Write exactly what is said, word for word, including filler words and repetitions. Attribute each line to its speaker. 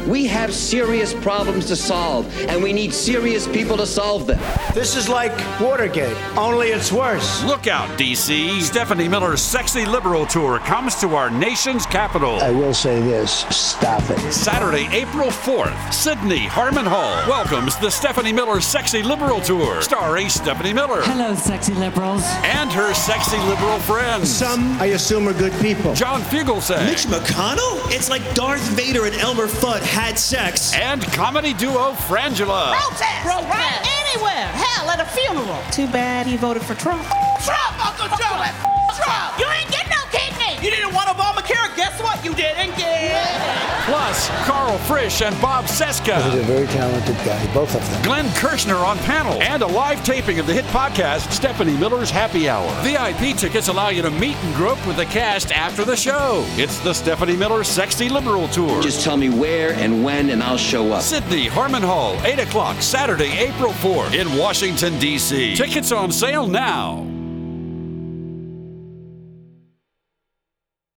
Speaker 1: We have serious problems to solve, and we need serious people to solve them.
Speaker 2: This is like Watergate, only it's worse.
Speaker 3: Look out, D C. Stephanie Miller's Sexy Liberal Tour comes to our nation's capital.
Speaker 4: I will say this, stop it.
Speaker 3: Saturday, April fourth, Sydney Harmon Hall welcomes the Stephanie Miller Sexy Liberal Tour, starring Stephanie Miller.
Speaker 5: Hello, sexy liberals.
Speaker 3: And her sexy liberal friends.
Speaker 2: Some, I assume, are good people.
Speaker 3: John Fugelsang.
Speaker 6: Mitch McConnell? It's like Darth Vader and Elmer Fudd had sex.
Speaker 3: And comedy duo Frangela.
Speaker 7: Protest! Protest! Right anywhere! Hell, at a funeral. Too bad he voted for Trump. Trump, Uncle Joe! Trump! You ain't getting no kidney! You didn't want Obamacare? Guess what? You didn't get.
Speaker 3: Plus, Carl Frisch and Bob Seska.
Speaker 4: He's a very talented guy, both of them.
Speaker 3: Glenn Kirshner on panel. And a live taping of the hit podcast, Stephanie Miller's Happy Hour. V I P tickets allow you to meet and grope with the cast after the show. It's the Stephanie Miller Sexy Liberal Tour.
Speaker 1: Just tell me where and when, and I'll show up.
Speaker 3: Sydney Harmon Hall, eight o'clock, Saturday, April fourth in Washington, D C. Tickets on sale now.